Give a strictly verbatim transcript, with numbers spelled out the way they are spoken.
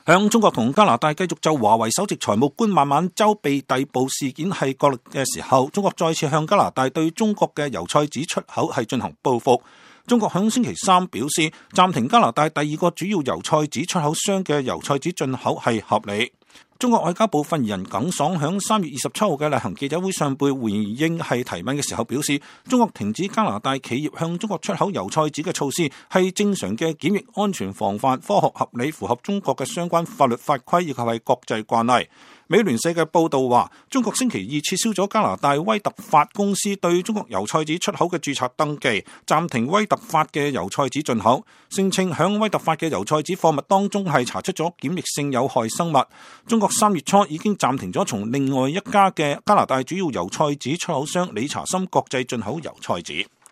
響中國同加拿大繼續就華為首席財務官孟晚舟被逮捕事件係角力嘅時候，中國再次向加拿大對中國嘅油菜籽出口係進行報復。中國響星期三表示，暫停加拿大第二個主要油菜籽出口商嘅油菜籽進口係合理。中國外交部發言人耿爽響三月二十七號嘅例行記者會上被回應係提問嘅時候表示，中國停止加拿大企業向中國出口油菜籽嘅措施係正常嘅檢疫安全防範、科學合理，符合中國嘅相關法律法規以及係國際慣例。美聯社嘅報道話，中國星期二撤銷咗加拿大威特法公司對中國油菜籽出口嘅註冊登記，暫停威特法嘅油菜籽進口，聲稱響威特法嘅油菜籽貨物當中係查出咗檢疫性有害生物。中國三月初已經暫停咗從另外一家嘅加拿大主要油菜籽出口商理查森國際進口油菜籽。